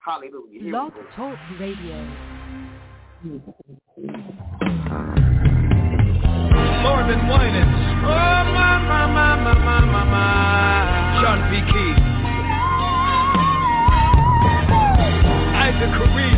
Hallelujah. Blog Talk Radio. Lord been whining. Oh, my. Sean P. Key. Isaac Kareem.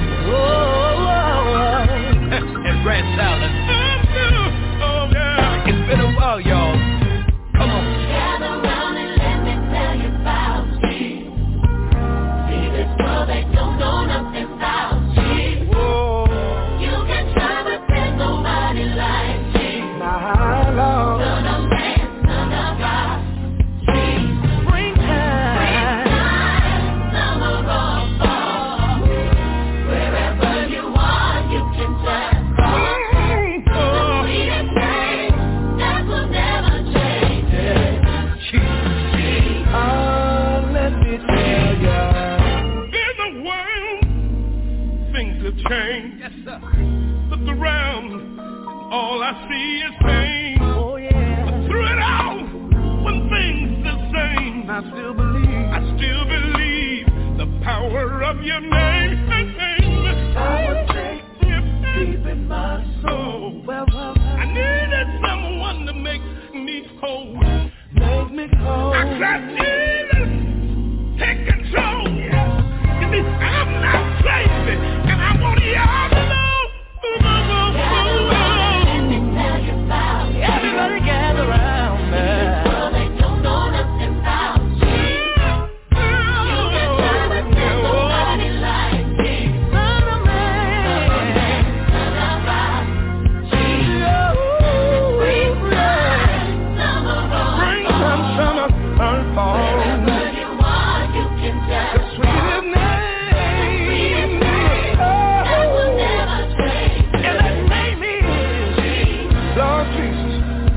And Grant Salad. Oh, yeah. It's been a while, y'all. Come on. Gather round and let me tell you about Jesus. See this world, they don't know nothing about Jesus. Whoa. You can try, but there's nobody like Jesus. My Lord. Son of man, son of God. Jesus. Springtime. Summer or fall. Wherever you are, you can just call. The sweetest name that will never change. Jesus. Let me tell ya. In the world, things have changed. Yes, sir. Look around, all I see is pain. Oh, yeah. But through it all, when things the same, I still believe. the power of your name. I would take deep in my soul. Well, I needed someone to make me whole. make me whole. I said, Jesus, take control. You see, I'm not crazy, and I want y'all to know. Everybody gather around me. Well, they don't know nothing about Jesus. You can try, but there's nobody like Jesus. Son of man. Son of God. Jesus. Springtime, summer or Springtime, summer, or fall. wherever you are, you can just The sweetest name. that will never change. And that name is Lord Jesus.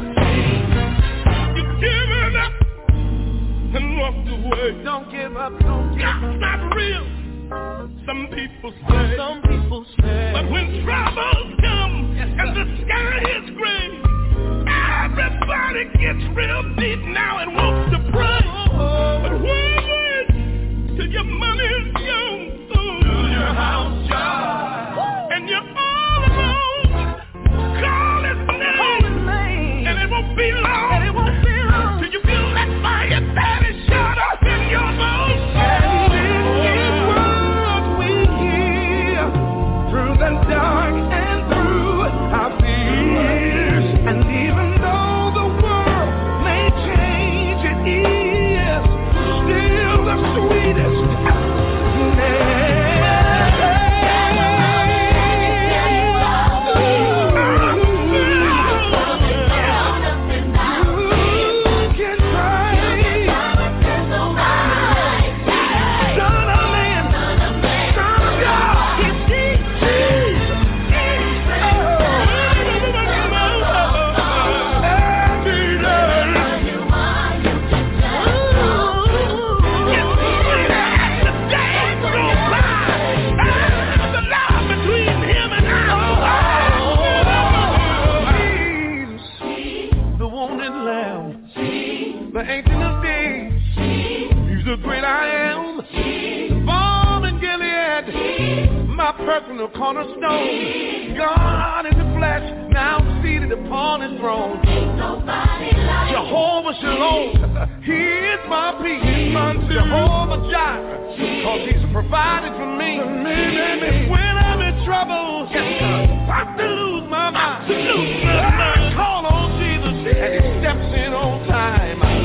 You given up and walked away. Don't give up, don't give God's up. not real, some people say. Some people say. But when troubles come and the sky is gray, everybody gets real deep now and wants to pray. But wait till your money is gone, your house job, and you're all alone. Call his name, and it won't be long. Till you feel that fire that is shut up in your bones. Through the dark and through our fears, and even though the world may change, it is still the sweetest the Ancient of Days. He's the great I am. The balm in Gilead. My personal cornerstone. God in the flesh, now seated upon his throne. Jehovah Shalom. He is my peace. Jehovah Jireh. Cause he's provided for me. And when I'm in trouble, I have to lose my mind. I call on Jesus and he steps in on time.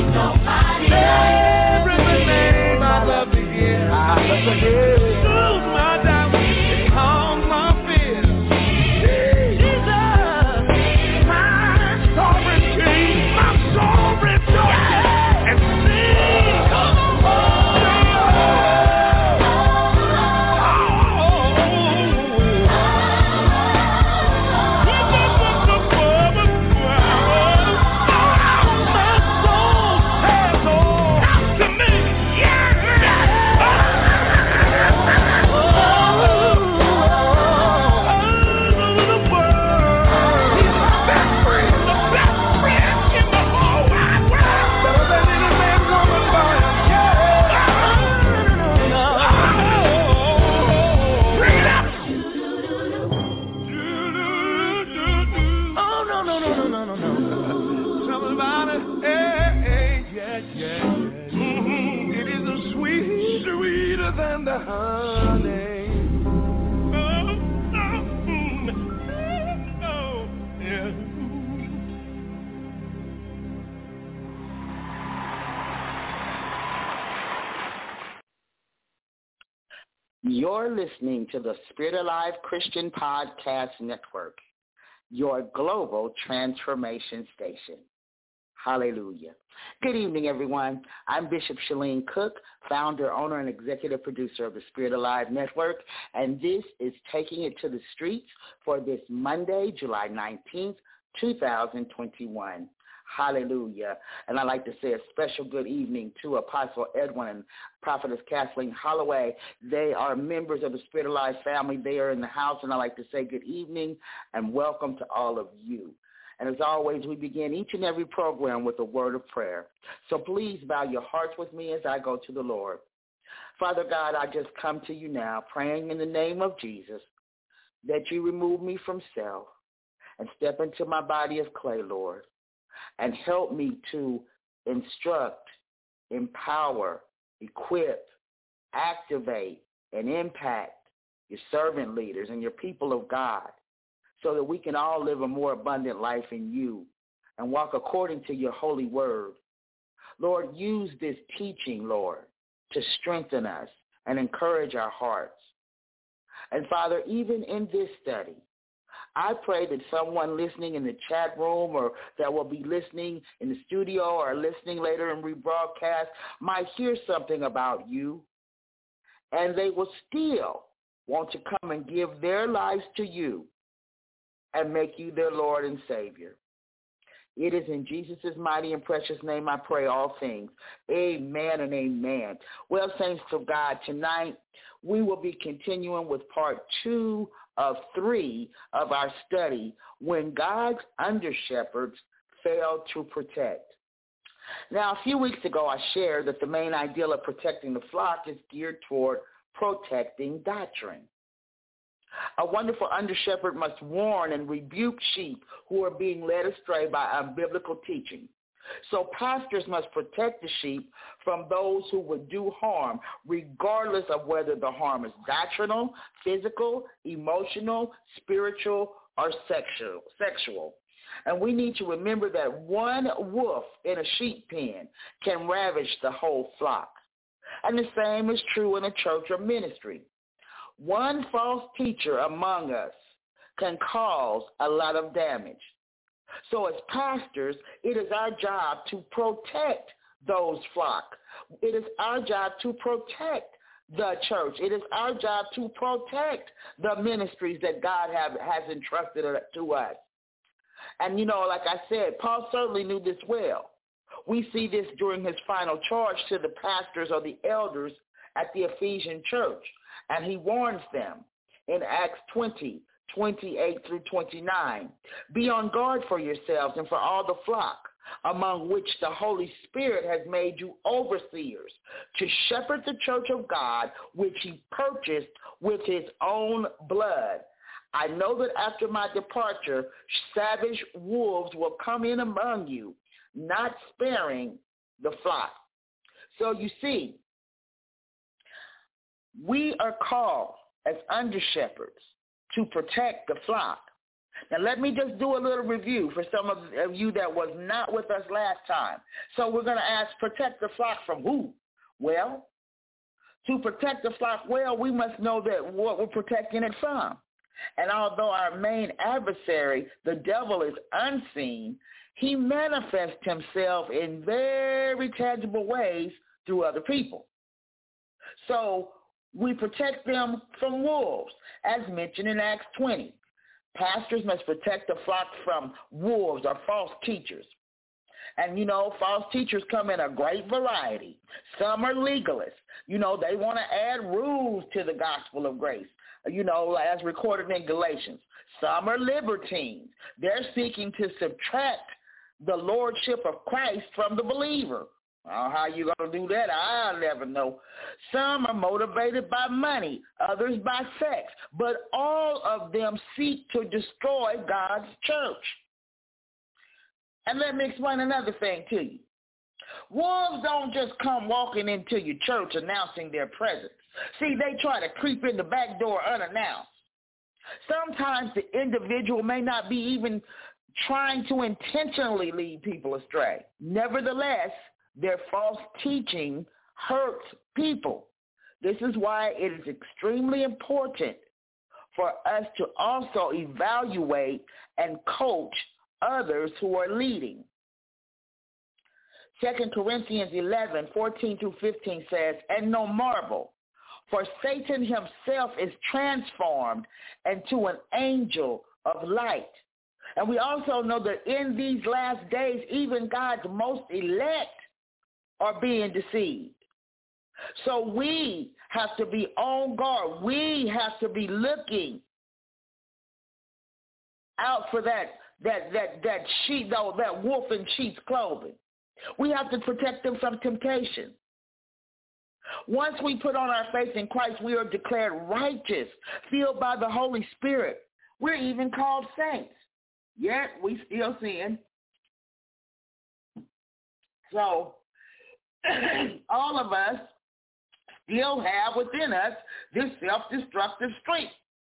Every name I love to hear. Lose my doubt, it calms my fears. Jesus, my sovereignty, my sovereign joy, and sing. honey. You're listening to the Spirit Alive Christian Podcast Network, your global transformation station. Hallelujah. Good evening, everyone. I'm Bishop Shalene Cook, founder, owner, and executive producer of the Spirit Alive Network, and this is Taking It to the Streets for this Monday, July 19th, 2021. Hallelujah. And I'd like to say a special good evening to Apostle Edwin and Prophetess Kathleen Holloway. They are members of the Spirit Alive family. They are in the house, and I'd like to say good evening and welcome to all of you. And as always, we begin each and every program with a word of prayer. So please bow your hearts with me as I go to the Lord. Father God, I just come to you now praying in the name of Jesus that you remove me from self and step into my body of clay, Lord, and help me to instruct, empower, equip, activate, and impact your servant leaders and your people of God so that we can all live a more abundant life in you and walk according to your holy word. Lord, use this teaching, Lord, to strengthen us and encourage our hearts. And Father, even in this study, I pray that someone listening in the chat room or that will be listening in the studio or listening later in rebroadcast might hear something about you, and they will still want to come and give their lives to you and make you their Lord and Savior. It is in Jesus' mighty and precious name I pray all things. Amen and amen. Well, saints of God, tonight we will be continuing with part 2 of 3 of our study, When God's Under-Shepherds Fail to Protect. Now, a few weeks ago, I shared that the main ideal of protecting the flock is geared toward protecting doctrine. A wonderful under-shepherd must warn and rebuke sheep who are being led astray by unbiblical teaching. So pastors must protect the sheep from those who would do harm, regardless of whether the harm is doctrinal, physical, emotional, spiritual, or sexual. And we need to remember that one wolf in a sheep pen can ravage the whole flock. And the same is true in a church or ministry. One false teacher among us can cause a lot of damage. So as pastors, it is our job to protect those flock. It is our job to protect the church. It is our job to protect the ministries that God has entrusted to us. And, like I said, Paul certainly knew this well. We see this during his final charge to the pastors or the elders at the Ephesian church. And he warns them in Acts 20, 28 through 29. Be on guard for yourselves and for all the flock, among which the Holy Spirit has made you overseers, to shepherd the church of God, which he purchased with his own blood. I know that after my departure, savage wolves will come in among you, not sparing the flock. So you see, we are called as under-shepherds to protect the flock. Now, let me just do a little review for some of you that was not with us last time. So we're going to ask, protect the flock from who? Well, to protect the flock well, we must know that what we're protecting it from. And although our main adversary, the devil, is unseen, he manifests himself in very tangible ways through other people. So we protect them from wolves, as mentioned in Acts 20. Pastors must protect the flock from wolves or false teachers. And, false teachers come in a great variety. Some are legalists. They want to add rules to the gospel of grace, as recorded in Galatians. Some are libertines. They're seeking to subtract the lordship of Christ from the believer. How you going to do that, I'll never know. Some are motivated by money, others by sex, but all of them seek to destroy God's church. And let me explain another thing to you. Wolves don't just come walking into your church announcing their presence. See, they try to creep in the back door unannounced. Sometimes the individual may not be even trying to intentionally lead people astray. Nevertheless, their false teaching hurts people. This is why it is extremely important for us to also evaluate and coach others who are leading. 2 Corinthians 11:14-15 says, "And no marvel, for Satan himself is transformed into an angel of light." And we also know that in these last days, even God's most elect are being deceived. So we have to be on guard. We have to be looking out for that sheep, that wolf in sheep's clothing. We have to protect them from temptation. Once we put on our faith in Christ, we are declared righteous, filled by the Holy Spirit. We're even called saints. Yet we still sin. So all of us still have within us this self-destructive streak.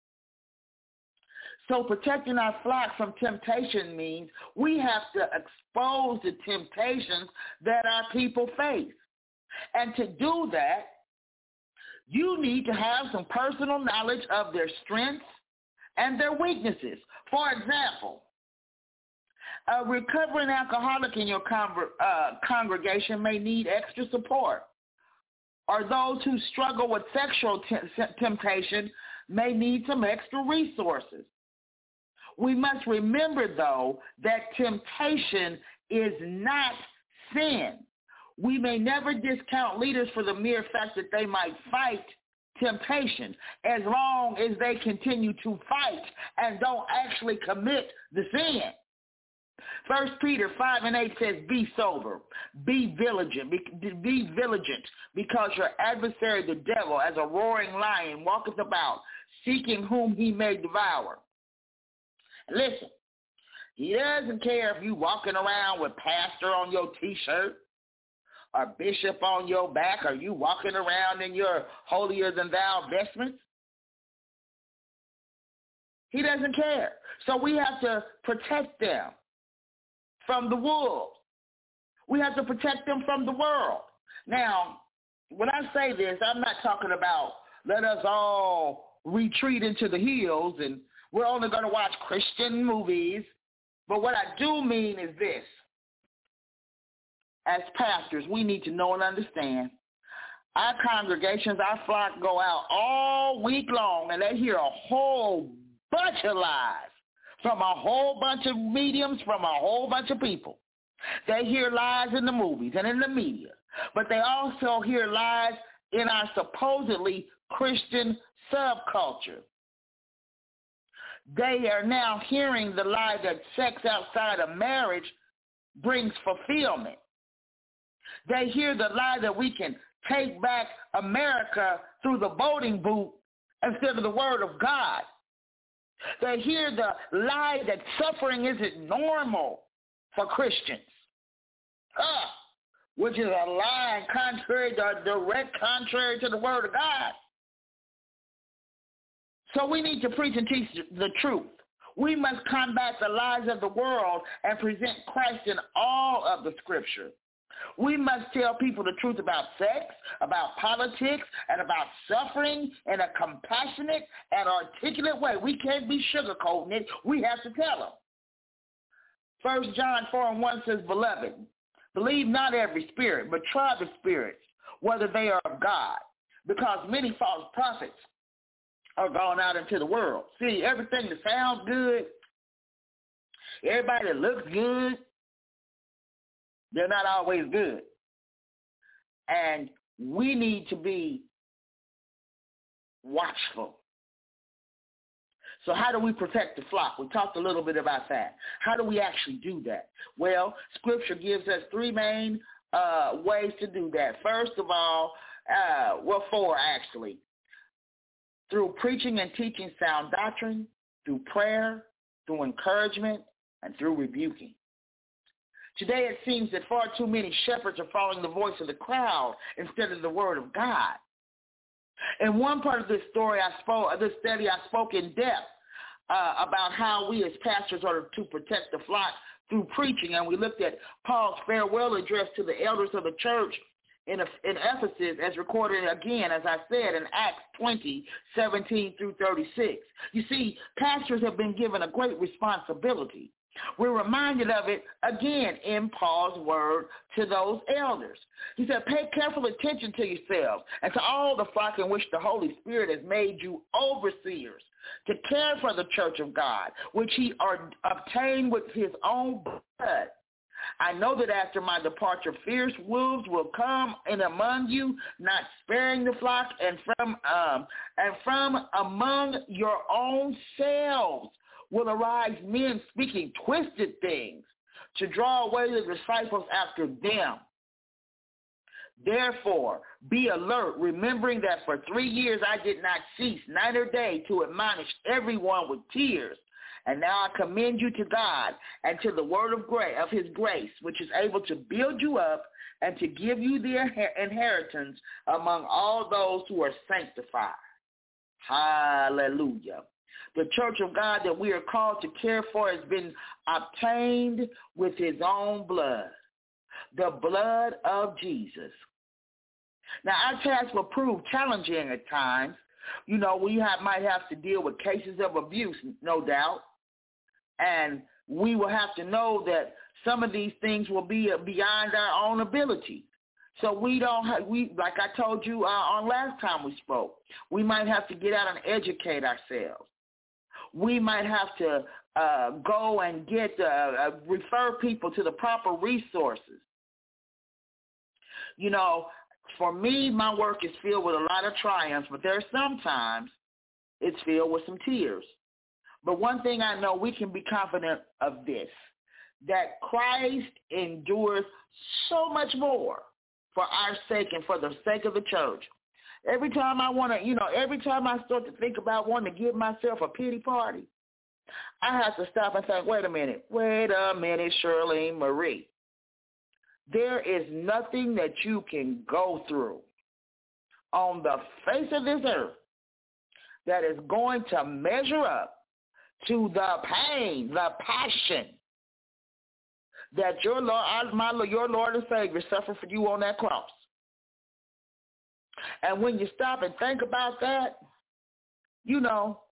So protecting our flock from temptation means we have to expose the temptations that our people face. And to do that, you need to have some personal knowledge of their strengths and their weaknesses. For example, a recovering alcoholic in your congregation may need extra support, or those who struggle with sexual temptation may need some extra resources. We must remember, though, that temptation is not sin. We may never discount leaders for the mere fact that they might fight temptation, as long as they continue to fight and don't actually commit the sin. 1 Peter 5:8 says, "Be sober, be vigilant, because your adversary, the devil, as a roaring lion, walketh about, seeking whom he may devour." Listen, he doesn't care if you walking around with pastor on your T-shirt or bishop on your back, or you walking around in your holier-than-thou vestments. He doesn't care. So we have to protect them from the wolves. We have to protect them from the world. Now, when I say this, I'm not talking about let us all retreat into the hills and we're only going to watch Christian movies. But what I do mean is this. As pastors, we need to know and understand. Our congregations, our flock go out all week long, and they hear a whole bunch of lies from a whole bunch of mediums, from a whole bunch of people. They hear lies in the movies and in the media, but they also hear lies in our supposedly Christian subculture. They are now hearing the lie that sex outside of marriage brings fulfillment. They hear the lie that we can take back America through the voting booth instead of the word of God. They hear the lie that suffering isn't normal for Christians, which is a lie direct contrary to the word of God. So we need to preach and teach the truth. We must combat the lies of the world and present Christ in all of the scripture. We must tell people the truth about sex, about politics, and about suffering in a compassionate and articulate way. We can't be sugarcoating it. We have to tell them. 1 John 4:1 says, "Beloved, believe not every spirit, but try the spirits, whether they are of God, because many false prophets are gone out into the world." See, everything that sounds good, everybody that looks good, they're not always good. And we need to be watchful. So how do we protect the flock? We talked a little bit about that. How do we actually do that? Well, Scripture gives us three main ways to do that. First of all, four actually. Through preaching and teaching sound doctrine, through prayer, through encouragement, and through rebuking. Today it seems that far too many shepherds are following the voice of the crowd instead of the word of God. In one part of this study, I spoke in depth about how we as pastors are to protect the flock through preaching, and we looked at Paul's farewell address to the elders of the church in Ephesus, as recorded again, as I said, in Acts 20:17 through 36. You see, pastors have been given a great responsibility. We're reminded of it again in Paul's word to those elders. He said, pay careful attention to yourselves and to all the flock in which the Holy Spirit has made you overseers to care for the church of God, which he obtained with his own blood. I know that after my departure, fierce wolves will come in among you, not sparing the flock, and from among your own selves will arise men speaking twisted things to draw away the disciples after them. Therefore, be alert, remembering that for 3 years I did not cease night or day to admonish everyone with tears. And now I commend you to God and to the word of his grace, which is able to build you up and to give you the inheritance among all those who are sanctified. Hallelujah. The church of God that we are called to care for has been obtained with his own blood, the blood of Jesus. Now, our task will prove challenging at times. You know, we might have to deal with cases of abuse, no doubt. And we will have to know that some of these things will be beyond our own ability. So like I told you on last time we spoke, we might have to get out and educate ourselves. We might have to go and refer people to the proper resources. You know, for me, my work is filled with a lot of triumphs, but there are sometimes it's filled with some tears. But one thing I know, we can be confident of this, that Christ endures so much more for our sake and for the sake of the church. Every time every time I start to think about wanting to give myself a pity party, I have to stop and think, wait a minute, Shirley Marie. There is nothing that you can go through on the face of this earth that is going to measure up to the pain, the passion that your Lord and Savior suffered for you on that cross. And when you stop and think about that, you know,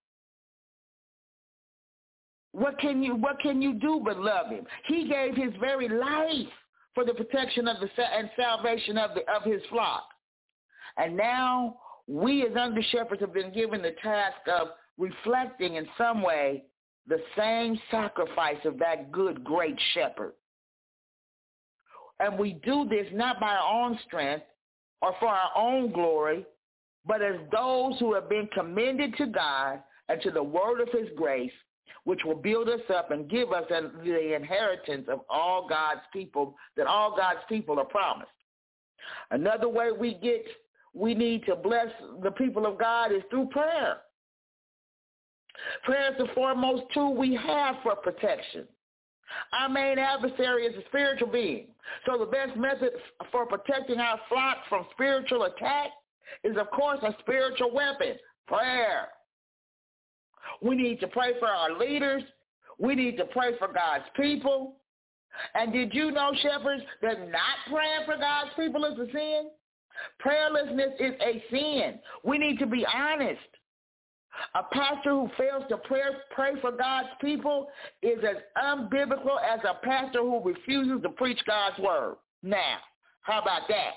what can you do but love him? He gave his very life for the protection of and salvation of his flock. And now we as under shepherds have been given the task of reflecting in some way the same sacrifice of that good, great shepherd. And we do this not by our own strength or for our own glory, but as those who have been commended to God and to the word of his grace, which will build us up and give us the inheritance of all God's people, that all God's people are promised. Another way we need to bless the people of God is through prayer. Prayer is the foremost tool we have for protection. Our main adversary is a spiritual being. So the best method for protecting our flock from spiritual attack is, of course, a spiritual weapon, prayer. We need to pray for our leaders. We need to pray for God's people. And did you know, shepherds, that not praying for God's people is a sin? Prayerlessness is a sin. We need to be honest. A pastor who fails to pray for God's people is as unbiblical as a pastor who refuses to preach God's word. Now, how about that?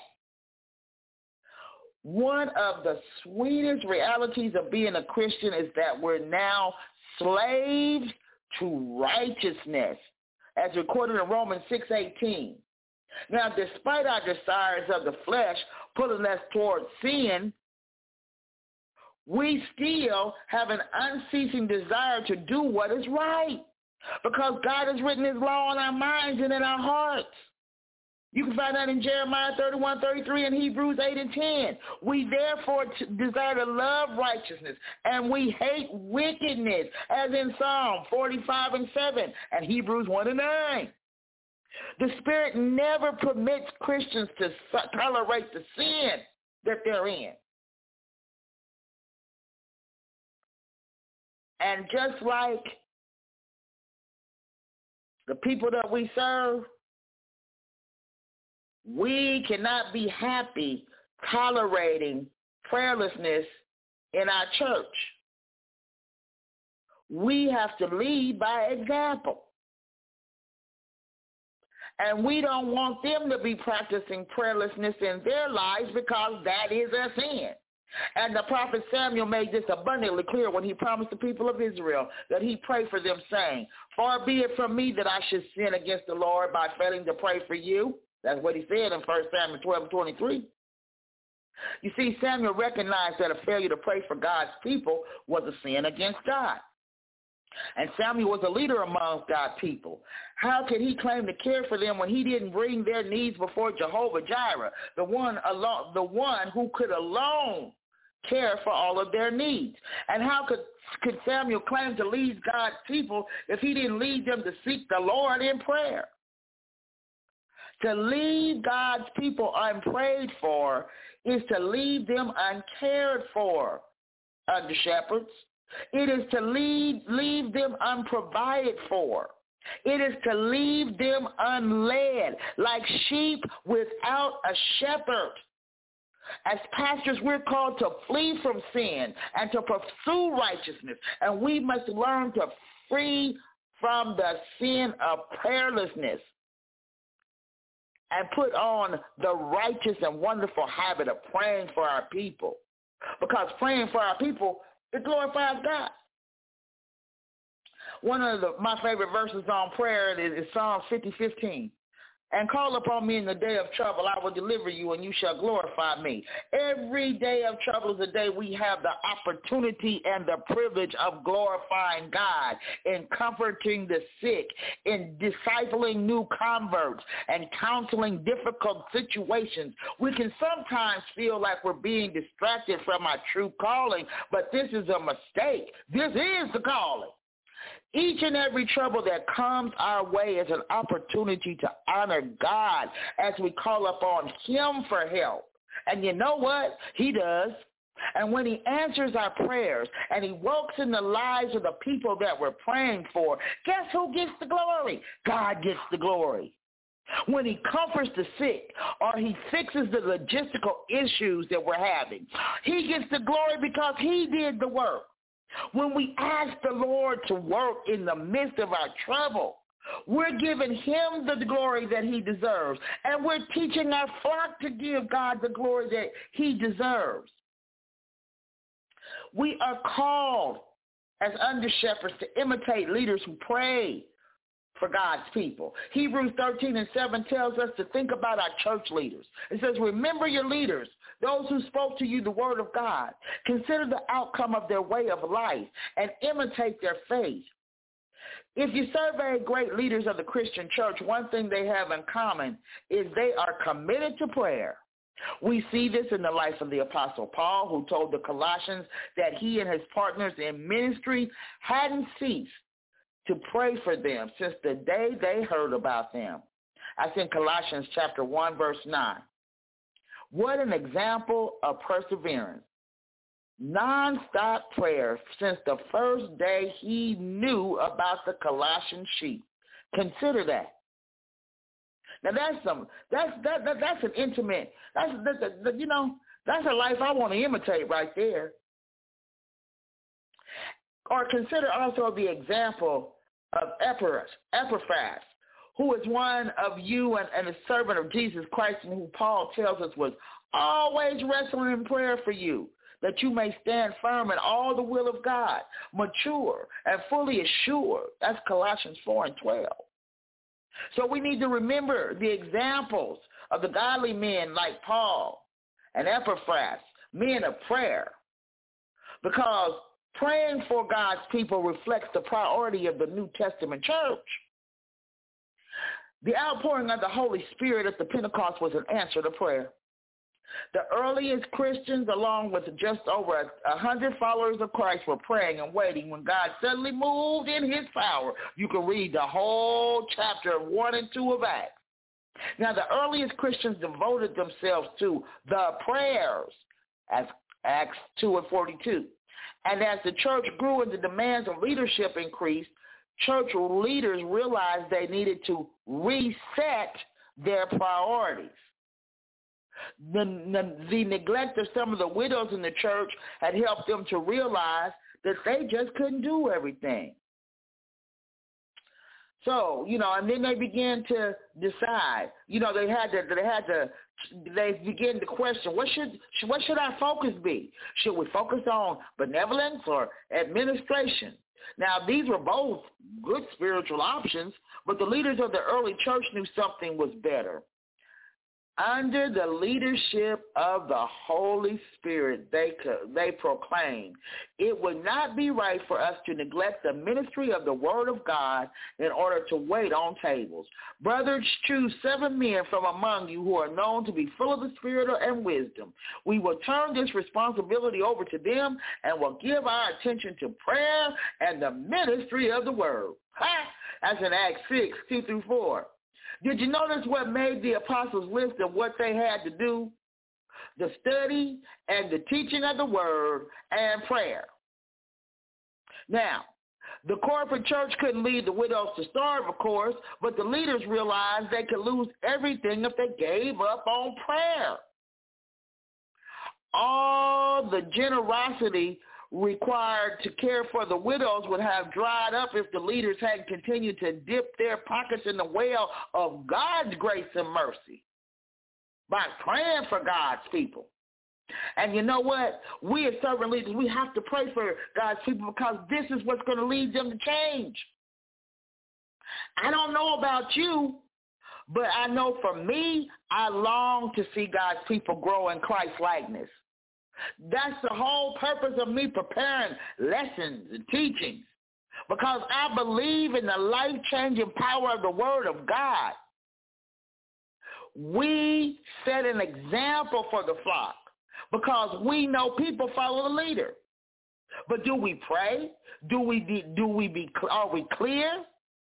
One of the sweetest realities of being a Christian is that we're now slaves to righteousness, as recorded in Romans 6:18. Now, despite our desires of the flesh pulling us towards sin, we still have an unceasing desire to do what is right, because God has written his law on our minds and in our hearts. You can find that in Jeremiah 31:33 and Hebrews 8:10. We therefore desire to love righteousness, and we hate wickedness, as in Psalm 45:7 and Hebrews 1:9. The Spirit never permits Christians to tolerate the sin that they're in. And just like the people that we serve, we cannot be happy tolerating prayerlessness in our church. We have to lead by example. And we don't want them to be practicing prayerlessness in their lives because that is a sin. And the prophet Samuel made this abundantly clear when he promised the people of Israel that he prayed for them, saying, "Far be it from me that I should sin against the Lord by failing to pray for you." That's what he said in 1 Samuel 12:23. You see, Samuel recognized that a failure to pray for God's people was a sin against God. And Samuel was a leader among God's people. How could he claim to care for them when he didn't bring their needs before Jehovah Jireh, the one who could alone care for all of their needs? And how could Samuel claim to lead God's people if he didn't lead them to seek the Lord in prayer? To leave God's people unprayed for is to leave them uncared for under shepherds. It is to leave them unprovided for. It is to leave them unled, like sheep without a shepherd. As pastors, we're called to flee from sin and to pursue righteousness, and we must learn to free from the sin of prayerlessness and put on the righteous and wonderful habit of praying for our people. Because praying for our people, it glorifies God. One of my favorite verses on prayer is Psalm 50:15. And call upon me in the day of trouble, I will deliver you, and you shall glorify me. Every day of trouble is a day we have the opportunity and the privilege of glorifying God, in comforting the sick, in discipling new converts, and counseling difficult situations. We can sometimes feel like we're being distracted from our true calling, but this is a mistake. This is the calling. Each and every trouble that comes our way is an opportunity to honor God as we call upon him for help. And you know what? He does. And when he answers our prayers and he works in the lives of the people that we're praying for, guess who gets the glory? God gets the glory. When he comforts the sick or he fixes the logistical issues that we're having, he gets the glory because he did the work. When we ask the Lord to work in the midst of our trouble, we're giving him the glory that he deserves. And we're teaching our flock to give God the glory that he deserves. We are called as under shepherds to imitate leaders who pray for God's people. Hebrews 13:7 tells us to think about our church leaders. It says, remember your leaders, those who spoke to you the word of God. Consider the outcome of their way of life and imitate their faith. If you survey great leaders of the Christian church, one thing they have in common is they are committed to prayer. We see this in the life of the Apostle Paul, who told the Colossians that he and his partners in ministry hadn't ceased to pray for them since the day they heard about them. That's in Colossians chapter 1, verse 9. What an example of perseverance. Non-stop prayer since the first day he knew about the Colossian sheep. Consider that. Now that's an intimate, that's a life I want to imitate right there. Or consider also the example of Epaphras, who is one of you and a servant of Jesus Christ, and who Paul tells us was always wrestling in prayer for you, that you may stand firm in all the will of God, mature and fully assured. That's Colossians 4:12. So we need to remember the examples of the godly men like Paul and Epaphras, men of prayer, because praying for God's people reflects the priority of the New Testament church. The outpouring of the Holy Spirit at the Pentecost was an answer to prayer. The earliest Christians, along with just over 100 followers of Christ, were praying and waiting when God suddenly moved in his power. You can read the whole chapter 1 and 2 of Acts. Now, the earliest Christians devoted themselves to the prayers, as Acts 2:42 And as the church grew and the demands of leadership increased, church leaders realized they needed to reset their priorities. The neglect of some of the widows in the church had helped them to realize that they just couldn't do everything. So, and then they began to decide, they began to question, what should our focus be? Should we focus on benevolence or administration? Now, these were both good spiritual options, but the leaders of the early church knew something was better. Under the leadership of the Holy Spirit, they proclaimed, it would not be right for us to neglect the ministry of the Word of God in order to wait on tables. Brothers, choose 7 men from among you who are known to be full of the Spirit and wisdom. We will turn this responsibility over to them and will give our attention to prayer and the ministry of the Word. That's in Acts 6, 2-4. Did you notice what made the apostles' list of what they had to do? The study and the teaching of the word and prayer. Now, the corporate church couldn't lead the widows to starve, of course, but the leaders realized they could lose everything if they gave up on prayer. All the generosity required to care for the widows would have dried up if the leaders hadn't continued to dip their pockets in the well of God's grace and mercy by praying for God's people. And you know what? We as servant leaders, we have to pray for God's people because this is what's going to lead them to change. I don't know about you, but I know for me, I long to see God's people grow in Christ-likeness. That's the whole purpose of me preparing lessons and teachings, because I believe in the life-changing power of the Word of God. We set an example for the flock because we know people follow the leader. But do we pray? Are we clear?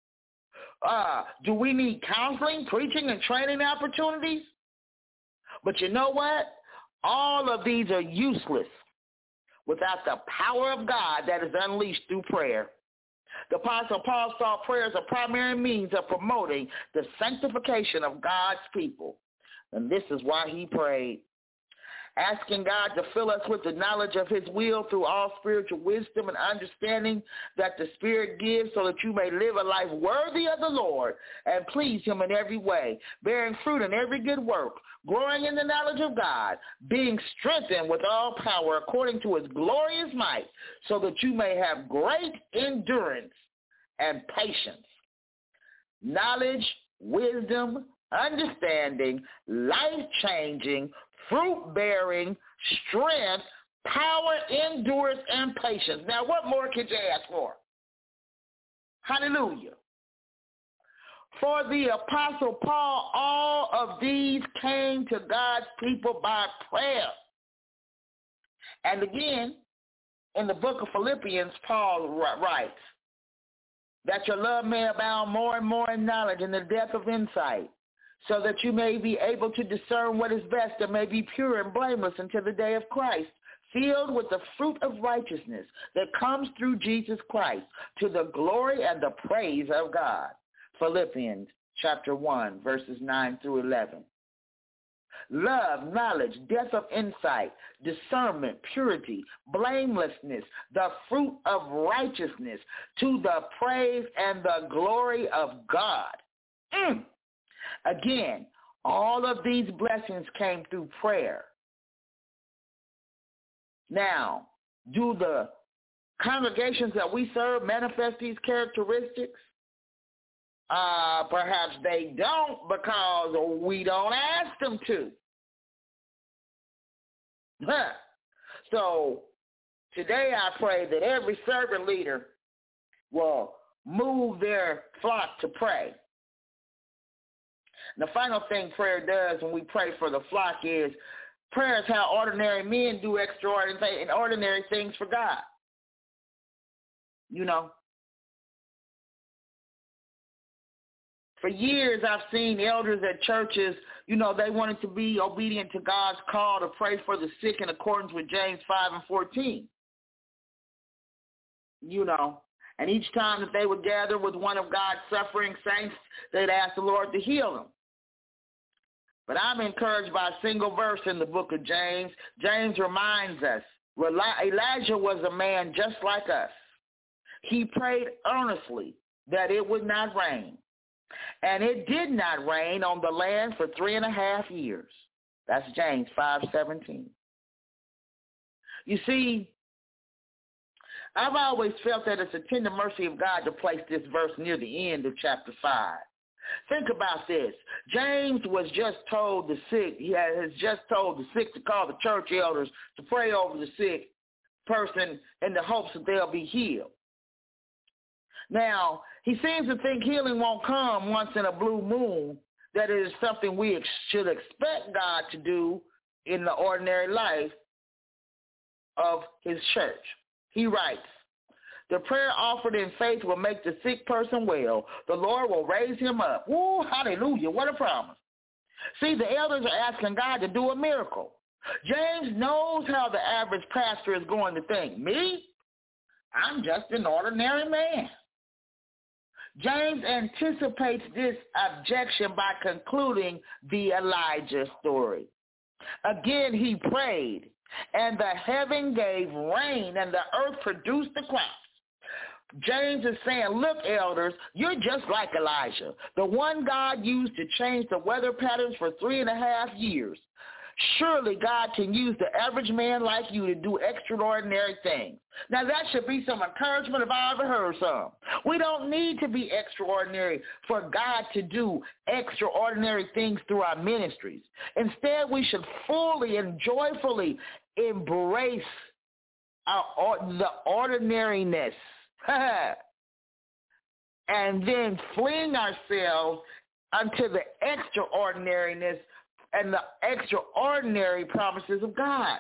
Do we need counseling, preaching, and training opportunities? But you know what? All of these are useless without the power of God that is unleashed through prayer. The Apostle Paul saw prayer as a primary means of promoting the sanctification of God's people. And this is why he prayed, asking God to fill us with the knowledge of his will through all spiritual wisdom and understanding that the Spirit gives, so that you may live a life worthy of the Lord and please him in every way, bearing fruit in every good work, growing in the knowledge of God, being strengthened with all power according to his glorious might, so that you may have great endurance and patience. Knowledge, wisdom, understanding, life-changing, fruit-bearing, strength, power, endurance, and patience. Now, what more could you ask for? Hallelujah. For the Apostle Paul, all of these came to God's people by prayer. And again, in the book of Philippians, Paul writes that your love may abound more and more in knowledge and the depth of insight, so that you may be able to discern what is best and may be pure and blameless until the day of Christ, filled with the fruit of righteousness that comes through Jesus Christ, to the glory and the praise of God. Philippians chapter 1, verses 9-11. Love, knowledge, depth of insight, discernment, purity, blamelessness, the fruit of righteousness, to the praise and the glory of God. Again, all of these blessings came through prayer. Now, do the congregations that we serve manifest these characteristics? Perhaps they don't, because we don't ask them to. So today I pray that every servant leader will move their flock to pray. The final thing prayer does when we pray for the flock is, prayer is how ordinary men do extraordinary things for God. You know, for years I've seen elders at churches, they wanted to be obedient to God's call to pray for the sick in accordance with James 5:14. and each time that they would gather with one of God's suffering saints, they'd ask the Lord to heal them. But I'm encouraged by a single verse in the book of James. James reminds us, Elijah was a man just like us. He prayed earnestly that it would not rain. And it did not rain on the land for 3.5 years. That's James 5:17. You see, I've always felt that it's a tender mercy of God to place this verse near the end of chapter 5. Think about this. James was just told the sick, he has just told the sick to call the church elders to pray over the sick person in the hopes that they'll be healed. Now, he seems to think healing won't come once in a blue moon, that it is something we should expect God to do in the ordinary life of his church. He writes, the prayer offered in faith will make the sick person well. The Lord will raise him up. Woo, hallelujah, what a promise. See, the elders are asking God to do a miracle. James knows how the average pastor is going to think. Me? I'm just an ordinary man. James anticipates this objection by concluding the Elijah story. Again, he prayed, and the heaven gave rain, and the earth produced the crops. James is saying, look, elders, you're just like Elijah, the one God used to change the weather patterns for 3.5 years. Surely God can use the average man like you to do extraordinary things. Now, that should be some encouragement if I ever heard some. We don't need to be extraordinary for God to do extraordinary things through our ministries. Instead, we should fully and joyfully embrace the ordinariness and then fling ourselves unto the extraordinariness and the extraordinary promises of God.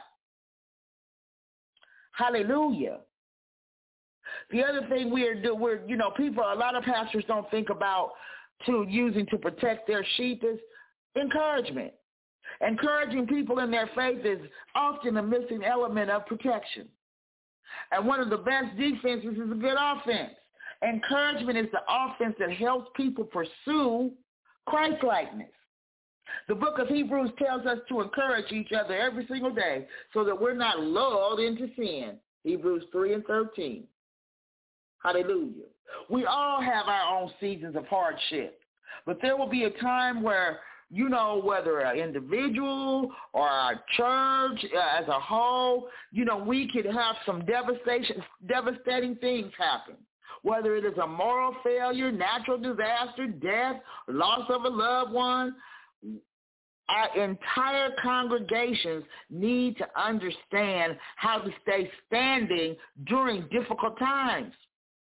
Hallelujah. The other thing people, a lot of pastors don't think about using to protect their sheep is encouragement. Encouraging people in their faith is often a missing element of protection. And one of the best defenses is a good offense. Encouragement is the offense that helps people pursue Christ-likeness. The book of Hebrews tells us to encourage each other every single day so that we're not lulled into sin. Hebrews 3:13. Hallelujah. We all have our own seasons of hardship, but there will be a time where, whether an individual or our church as a whole, we could have some devastating things happen. Whether it is a moral failure, natural disaster, death, loss of a loved one, our entire congregations need to understand how to stay standing during difficult times.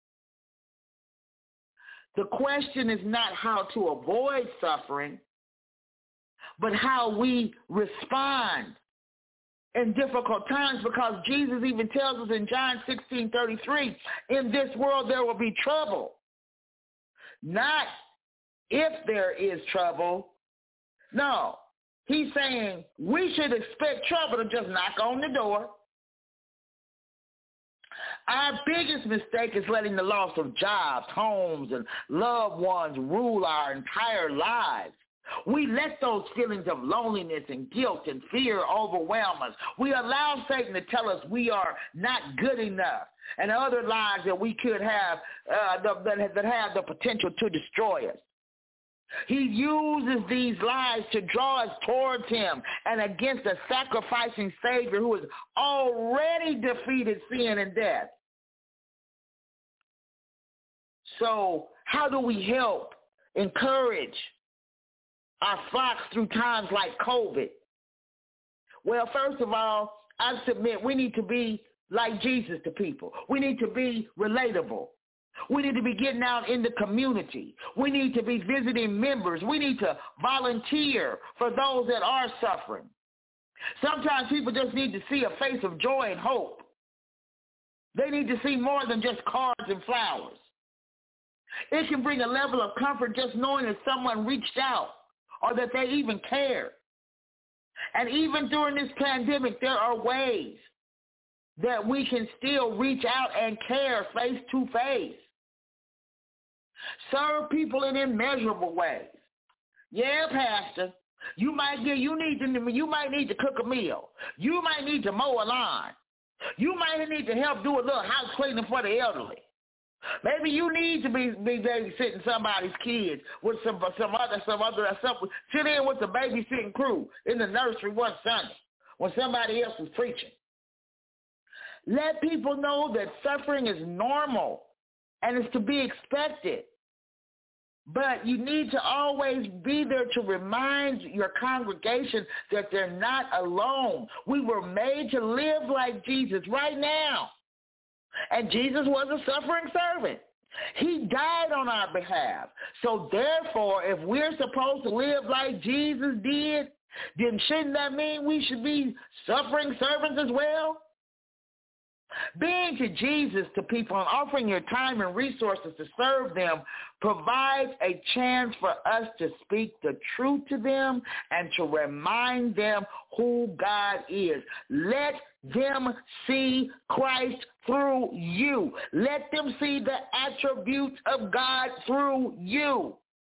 The question is not how to avoid suffering, but how we respond in difficult times, because Jesus even tells us in John 16:33, in this world there will be trouble. Not if there is trouble. No. He's saying we should expect trouble to just knock on the door. Our biggest mistake is letting the loss of jobs, homes, and loved ones rule our entire lives. We let those feelings of loneliness and guilt and fear overwhelm us. We allow Satan to tell us we are not good enough and other lies that we could have that have the potential to destroy us. He uses these lies to draw us towards him and against a sacrificing Savior who has already defeated sin and death. So how do we help encourage our flocks through times like COVID? Well, first of all, I submit we need to be like Jesus to people. We need to be relatable. We need to be getting out in the community. We need to be visiting members. We need to volunteer for those that are suffering. Sometimes people just need to see a face of joy and hope. They need to see more than just cards and flowers. It can bring a level of comfort just knowing that someone reached out or that they even care. And even during this pandemic, there are ways that we can still reach out and care face to face. Serve people in immeasurable ways. Yeah, Pastor, you might need to cook a meal. You might need to mow a lawn. You might need to help do a little house cleaning for the elderly. Maybe you need to be babysitting somebody's kids with some other sit in with the babysitting crew in the nursery one Sunday when somebody else is preaching. Let people know that suffering is normal and is to be expected. But you need to always be there to remind your congregation that they're not alone. We were made to live like Jesus right now. And Jesus was a suffering servant. He died on our behalf. So therefore, if we're supposed to live like Jesus did, then shouldn't that mean we should be suffering servants as well? Being to Jesus to people and offering your time and resources to serve them provides a chance for us to speak the truth to them and to remind them who God is. Let them see Christ through you. Let them see the attributes of God through you.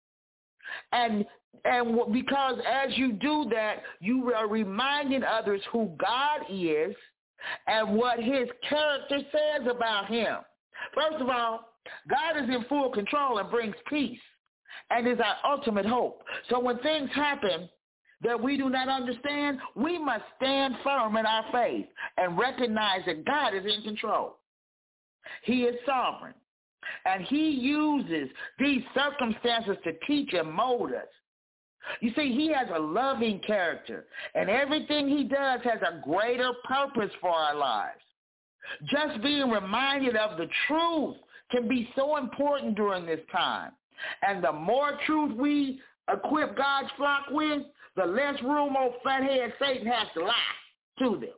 And because as you do that, you are reminding others who God is and what his character says about him. First of all, God is in full control and brings peace and is our ultimate hope. So when things happen that we do not understand, we must stand firm in our faith and recognize that God is in control. He is sovereign, and he uses these circumstances to teach and mold us. You see, he has a loving character, and everything he does has a greater purpose for our lives. Just being reminded of the truth can be so important during this time. And the more truth we equip God's flock with, the less room old fathead Satan has to lie to them.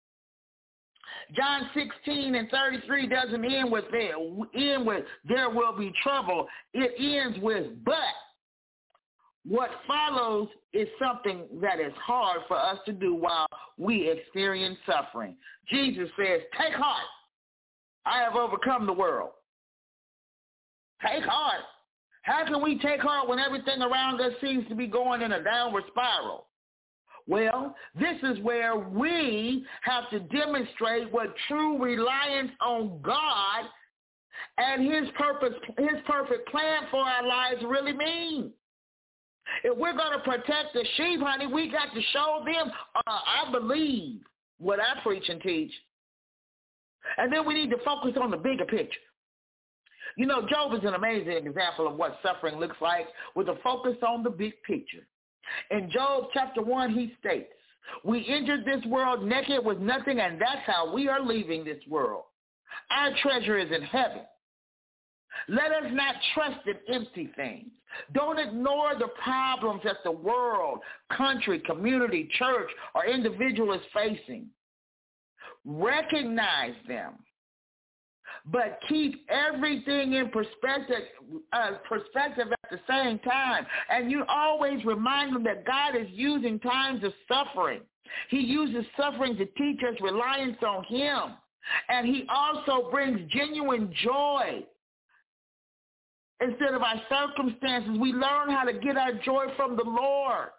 John 16:33 doesn't end with there will be trouble. It ends with but. What follows is something that is hard for us to do while we experience suffering. Jesus says, take heart. I have overcome the world. Take heart. How can we take heart when everything around us seems to be going in a downward spiral? Well, this is where we have to demonstrate what true reliance on God and his perfect plan for our lives really means. If we're going to protect the sheep, honey, we got to show them, I believe what I preach and teach. And then we need to focus on the bigger picture. You know, Job is an amazing example of what suffering looks like with a focus on the big picture. In Job chapter 1, he states, we entered this world naked with nothing, and that's how we are leaving this world. Our treasure is in heaven. Let us not trust in empty things. Don't ignore the problems that the world, country, community, church, or individual is facing. Recognize them, but keep everything in perspective at the same time. And you always remind them that God is using times of suffering. He uses suffering to teach us reliance on him. And he also brings genuine joy. Instead of our circumstances, we learn how to get our joy from the Lord.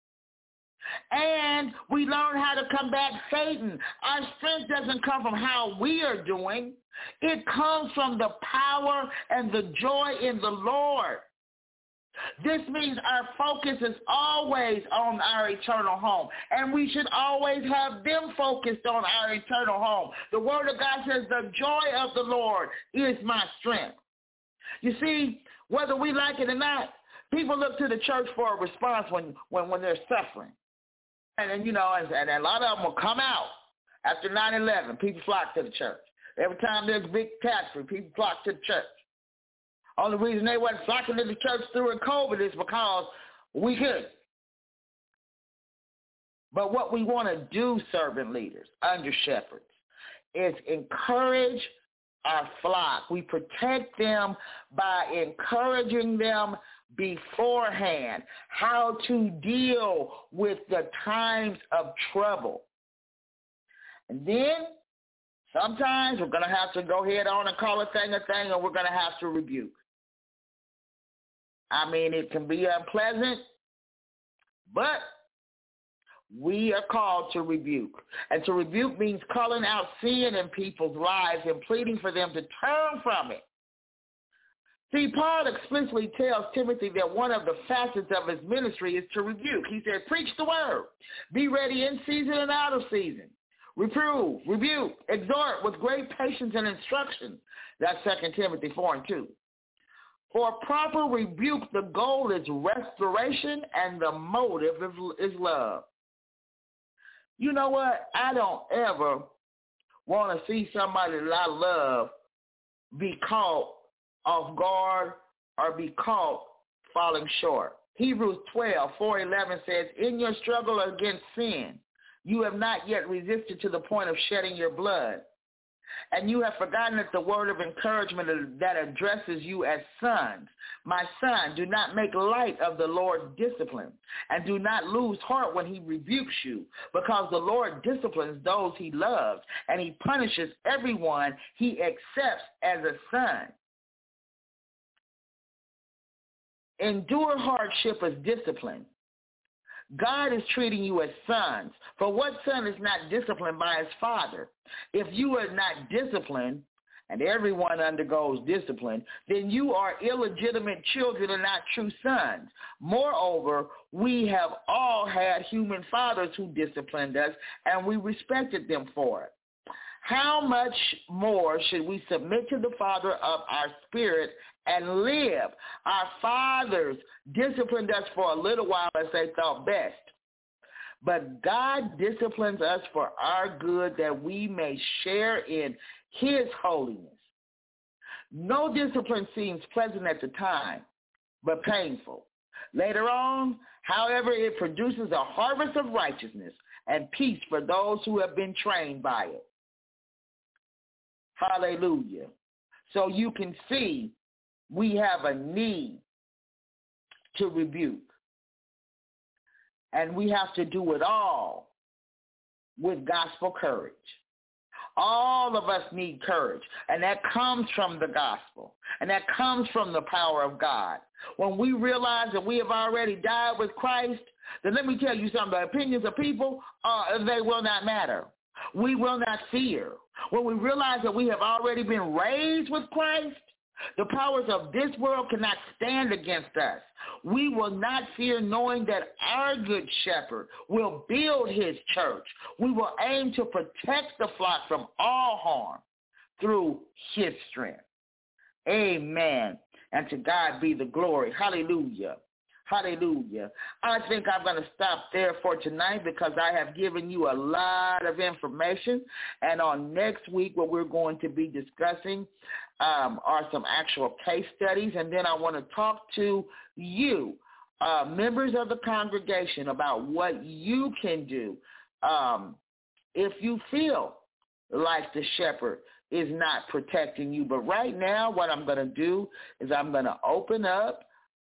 And we learn how to combat Satan. Our strength doesn't come from how we are doing. It comes from the power and the joy in the Lord. This means our focus is always on our eternal home. And we should always have them focused on our eternal home. The Word of God says, the joy of the Lord is my strength. You see, whether we like it or not, people look to the church for a response when they're suffering. And you know, and a lot of them will come out after 9/11. People flock to the church. Every time there's a big catastrophe, people flock to the church. Only reason they wasn't flocking to the church during COVID is because we could. But what we want to do, servant leaders, under shepherds, is encourage our flock. We protect them by encouraging them beforehand how to deal with the times of trouble. And then Sometimes we're going to have to go head on and call a thing, and we're going to have to rebuke. I mean, it can be unpleasant, but we are called to rebuke. And to rebuke means calling out sin in people's lives and pleading for them to turn from it. See, Paul explicitly tells Timothy that one of the facets of his ministry is to rebuke. He said, preach the word. Be ready in season and out of season. Reprove, rebuke, exhort with great patience and instruction. That's 2 Timothy 4:2. For proper rebuke, the goal is restoration and the motive is love. You know what? I don't ever want to see somebody that I love be caught off guard or be caught falling short. Hebrews 12:4-11 says, in your struggle against sin, you have not yet resisted to the point of shedding your blood. And you have forgotten that the word of encouragement that addresses you as sons. My son, do not make light of the Lord's discipline, and do not lose heart when he rebukes you, because the Lord disciplines those he loves, and he punishes everyone he accepts as a son. Endure hardship as discipline. God is treating you as sons. For what son is not disciplined by his father? If you are not disciplined, and everyone undergoes discipline, then you are illegitimate children and not true sons. Moreover, we have all had human fathers who disciplined us, and we respected them for it. How much more should we submit to the Father of our spirit and live? Our fathers disciplined us for a little while as they thought best. But God disciplines us for our good, that we may share in his holiness. No discipline seems pleasant at the time, but painful. Later on, however, it produces a harvest of righteousness and peace for those who have been trained by it. Hallelujah. So you can see we have a need to rebuke. And we have to do it all with gospel courage. All of us need courage, and that comes from the gospel, and that comes from the power of God. When we realize that we have already died with Christ, then let me tell you something. The opinions of people, they will not matter. We will not fear. When we realize that we have already been raised with Christ, the powers of this world cannot stand against us. We will not fear, knowing that our good shepherd will build his church. We will aim to protect the flock from all harm through his strength. Amen. And to God be the glory. Hallelujah. Hallelujah. I think I'm going to stop there for tonight, because I have given you a lot of information. And on next week, what we're going to be discussing are some actual case studies. And then I want to talk to you, members of the congregation, about what you can do if you feel like the shepherd is not protecting you. But right now, what I'm going to do is I'm going to open up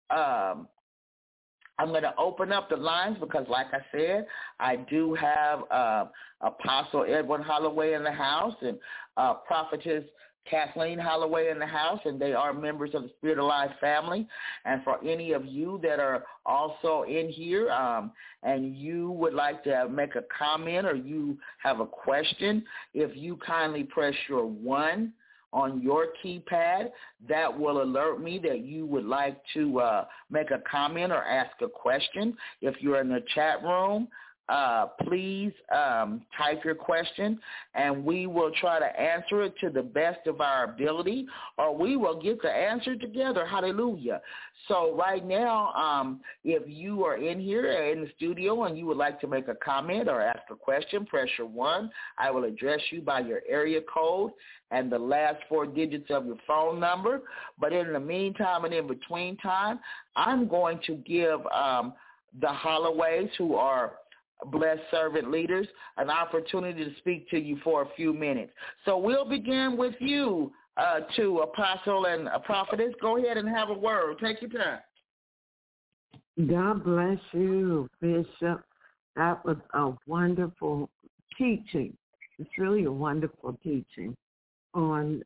the lines, because like I said, I do have Apostle Edwin Holloway in the house and Prophetess Kathleen Holloway in the house, and they are members of the Spirit Alive family. And for any of you that are also in here and you would like to make a comment or you have a question, if you kindly press your 1 on your keypad, that will alert me that you would like to make a comment or ask a question. If you're in the chat room, please type your question, and we will try to answer it to the best of our ability, or we will get the answer together. Hallelujah. So right now, if you are in here in the studio and you would like to make a comment or ask a question, press your 1. I will address you by your area code and the last 4 digits of your phone number. But in the meantime and in between time, I'm going to give the Holloways, who are blessed servant leaders, an opportunity to speak to you for a few minutes. So we'll begin with you, to Apostle and a Prophetess. Go ahead and have a word. Take your time. God bless you, Bishop. That was a wonderful teaching. It's really a wonderful teaching on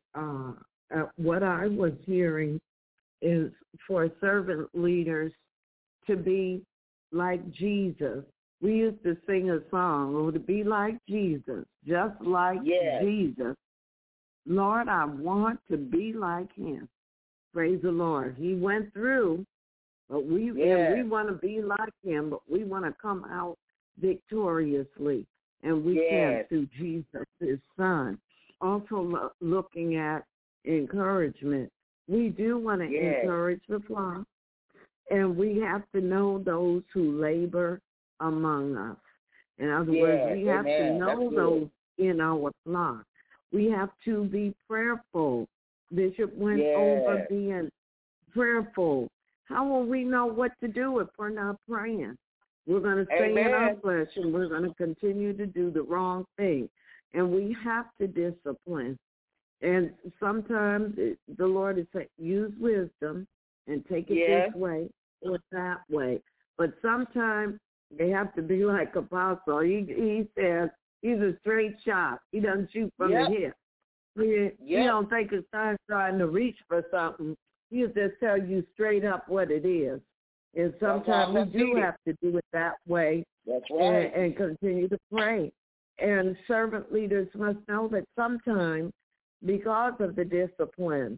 what I was hearing is for servant leaders to be like Jesus. We used to sing a song, oh, to be like Jesus, just like Jesus. Lord, I want to be like him. Praise the Lord. He went through, but we want to be like him, but we want to come out victoriously. And we can through Jesus, his son. Also looking at encouragement. We do want to encourage the flock, and we have to know those who labor among us. In other words, we have to know those in our flock. We have to be prayerful. Bishop went over being prayerful. How will we know what to do if we're not praying? We're going to stay in our flesh, and we're going to continue to do the wrong thing. And we have to discipline. And sometimes the Lord is saying, use wisdom and take it this way or that way. But sometimes they have to be like Apostle. He says he's a straight shot. He doesn't shoot from the hip. He don't take his time trying to reach for something. He'll just tell you straight up what it is. And sometimes we do have to do it that way. That's right. And continue to pray. And servant leaders must know that sometimes, because of the discipline,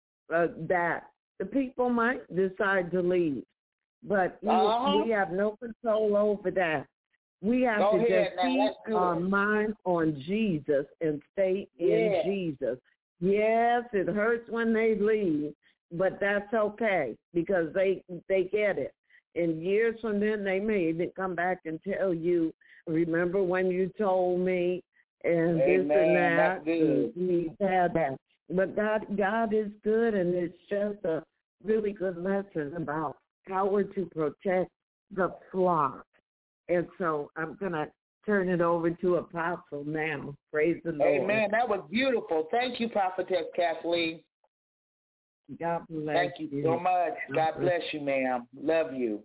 that the people might decide to leave. But we have no control over that. We have to just keep our mind on Jesus and stay in Jesus. Yes, it hurts when they leave, but that's okay because they get it. And years from then, they may even come back and tell you, remember when you told me and this and that. We've had that. But God is good, and it's just a really good lesson about how we're to protect the flock. And so I'm going to turn it over to Apostle now. Praise the Lord. Amen. That was beautiful. Thank you, Prophetess Kathleen. God bless Thank you so much. God bless you, ma'am. Love you.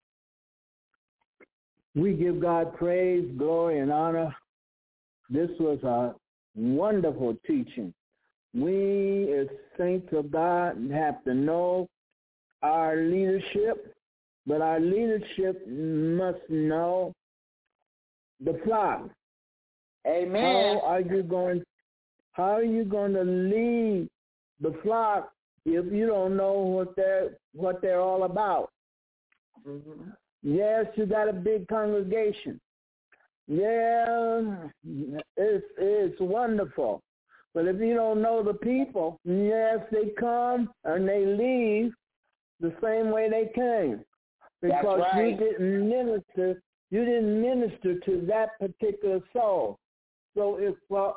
We give God praise, glory, and honor. This was a wonderful teaching. We as saints of God have to know our leadership, but our leadership must know the flock. Amen. How are you going to lead the flock if you don't know what they're all about? Mm-hmm. Yes, you got a big congregation. Yeah, it's wonderful. But if you don't know the people, yes, they come and they leave the same way they came. Because you didn't minister to that particular soul. So it's for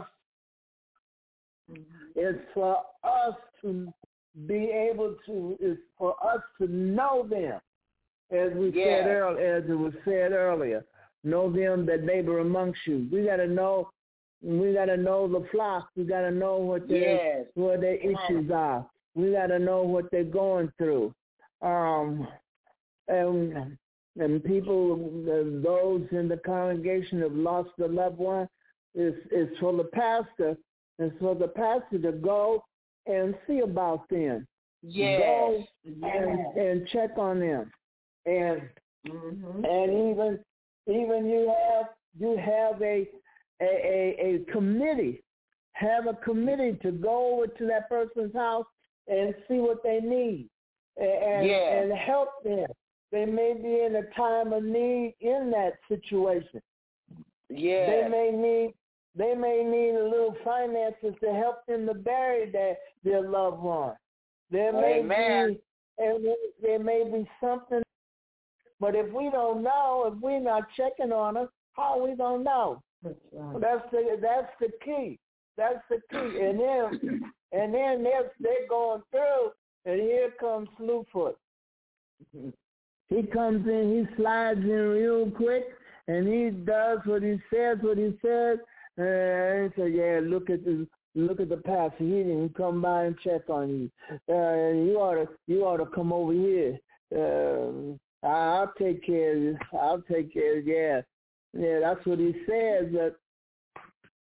us to be able to, it's for us to know them. As it was said earlier, know them that labor amongst you. We got to know the flock. We got to know what their issues are. We got to know what they're going through. And people, those in the congregation have lost a loved one. It's for the pastor. It's for the pastor to go and see about them. Yes. Go and check on them. And even you have a committee. Have a committee to go over to that person's house and see what they need and help them. They may be in a time of need in that situation. Yeah. They may need a little finances to help them to bury their loved one. There may be something. But if we don't know, if we're not checking on us, how are we gonna know? That's right. That's the key. That's the key. And then they're going through, and here comes Slewfoot. He comes in, he slides in real quick, and he does what he says. And so look at the pastor. He didn't come by and check on you. You ought to come over here. I'll take care of you. Yeah, that's what he says. But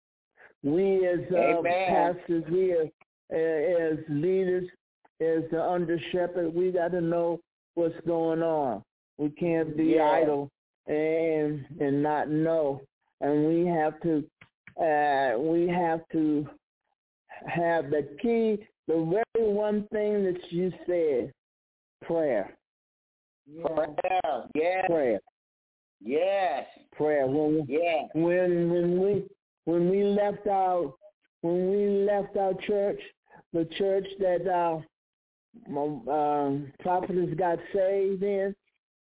We as pastors, we as leaders, as the under shepherd, we got to know what's going on. We can't be idle and not know. And we have to have the key, the very one thing that you said, prayer. Prayer. Yes. Prayer. When we left our church, the church that prophetess got saved in,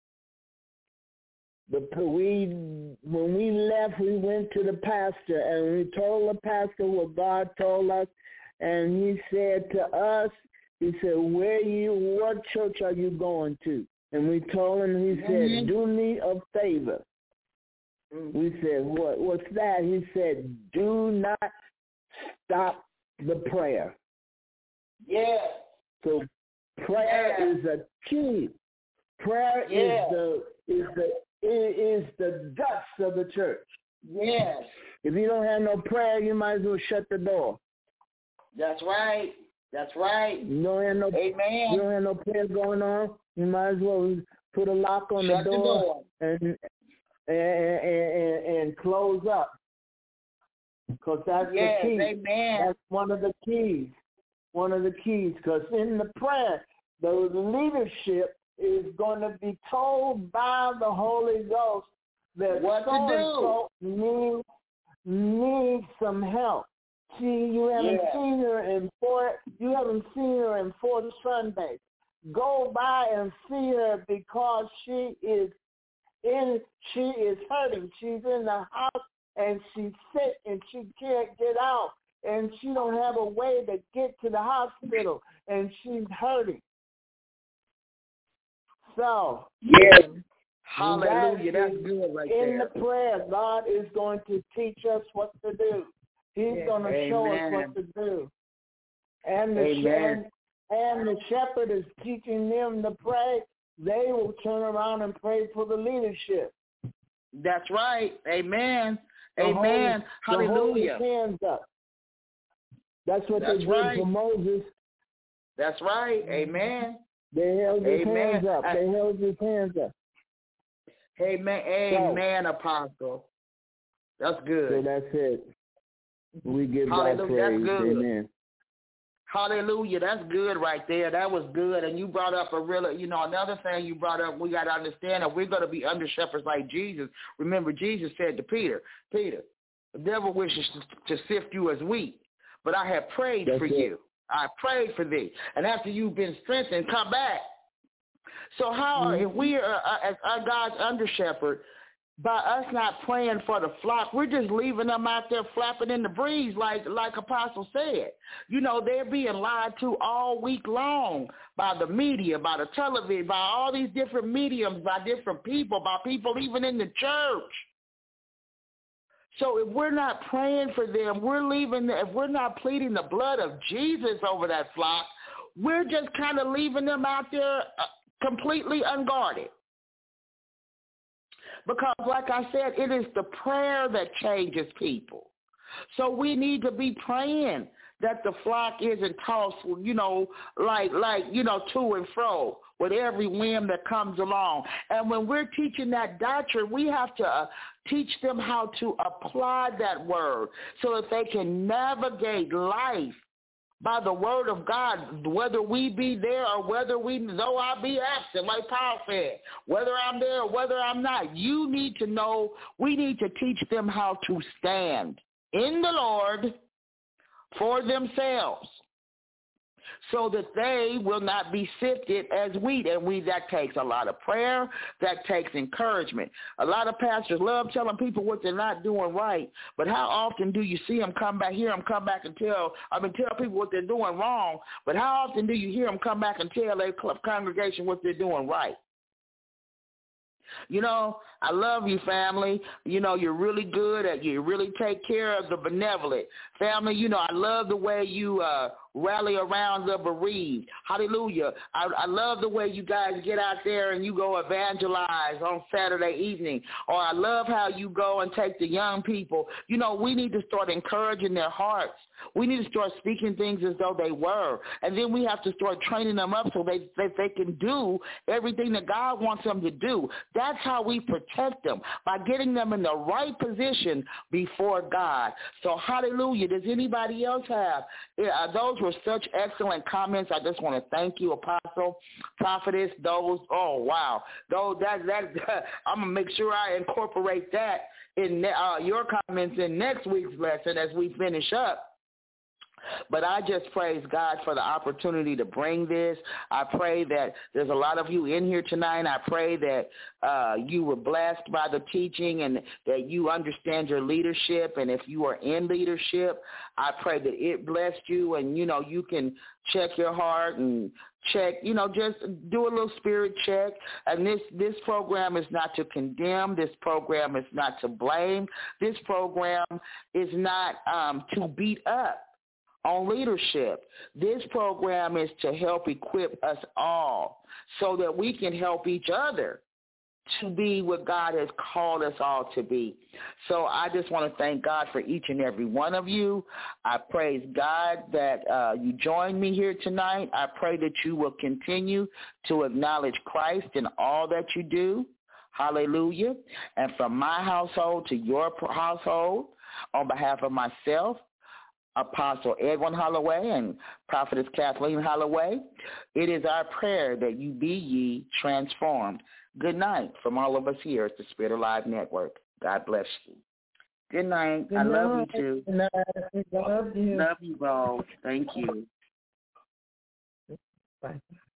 when we left, we went to the pastor and we told the pastor what God told us, and he said to us, he said, what church are you going to? And we told him, he said, do me a favor. We said, what's that? He said, do not stop the prayer. Yeah. So prayer is a key. Prayer is the guts of the church. Yes. If you don't have no prayer, you might as well shut the door. That's right. That's right. You don't have no, Amen. You don't have no prayer going on, you might as well put a lock on the door and close up. Because that's the key. Amen. That's one of the keys. One of the keys. Because in the prayer, the leadership is going to be told by the Holy Ghost that what to do needs some help. See, you haven't seen her in 4 Sundays. Go by and see her because she is hurting. She's in the house and she's sick and she can't get out and she don't have a way to get to the hospital and she's hurting. So, hallelujah, that's good right there. In the prayer, God is going to teach us what to do. He's going to show us what to do. And the shepherd is teaching them to pray. They will turn around and pray for the leadership. That's right. Amen. Amen. Hallelujah. Hold his hands up. That's what they did for Moses. That's right. Amen. They held his hands up. They held his hands up. Amen. Amen, Apostle. That's good. So that's it. We give God praise. That's good. Amen. Hallelujah. That's good right there. That was good. And you brought up another thing you brought up, we got to understand that we're going to be under shepherds like Jesus. Remember, Jesus said to Peter, the devil wishes to sift you as wheat, but I have prayed for you. I prayed for thee. And after you've been strengthened, come back. So how, if we are as God's under shepherd, by us not praying for the flock, we're just leaving them out there flapping in the breeze like Apostle said. They're being lied to all week long by the media, by the television, by all these different mediums, by different people, by people even in the church. So if we're not praying for them, if we're not pleading the blood of Jesus over that flock, we're just kind of leaving them out there completely unguarded. Because like I said, it is the prayer that changes people. So we need to be praying that the flock isn't tossed, to and fro with every whim that comes along. And when we're teaching that doctrine, we have to teach them how to apply that word so that they can navigate life by the word of God, whether we be there or though I be absent, like Paul said, whether I'm there or whether I'm not. You need to know, we need to teach them how to stand in the Lord for themselves so that they will not be sifted as wheat. And that takes a lot of prayer. That takes encouragement. A lot of pastors love telling people what they're not doing right, but how often do you see them come back and tell people what they're doing wrong, but how often do you hear them come back and tell their congregation what they're doing right? I love you, family. You're really good you really take care of the benevolent. Family, I love the way you rally around the bereaved. Hallelujah. I love the way you guys get out there and you go evangelize on Saturday evening. Or I love how you go and take the young people. You know, we need to start encouraging their hearts. We need to start speaking things as though they were. And then we have to start training them up so they can do everything that God wants them to do. That's how we protect them, by getting them in the right position before God. So hallelujah. Does anybody else have? Those were such excellent comments. I just want to thank you, Apostle, Prophetess. Those, oh, wow. Those, that I'm going to make sure I incorporate that in your comments in next week's lesson as we finish up. But I just praise God for the opportunity to bring this. I pray that there's a lot of you in here tonight. I pray that you were blessed by the teaching and that you understand your leadership. And if you are in leadership, I pray that it blessed you. And, you know, you can check your heart and check, you know, just do a little spirit check. And this program is not to condemn. This program is not to blame. This program is not to beat up on leadership. This program is to help equip us all so that we can help each other to be what God has called us all to be. So I just want to thank God for each and every one of you. I praise God that you joined me here tonight. I pray that you will continue to acknowledge Christ in all that you do. Hallelujah. And from my household to your household, on behalf of myself, Apostle Edwin Holloway and Prophetess Kathleen Holloway, it is our prayer that you be ye transformed. Good night from all of us here at the Spirit Alive Network. God bless you. Good night. I love you too. Good night. Love you. Love you all. Thank you. Bye.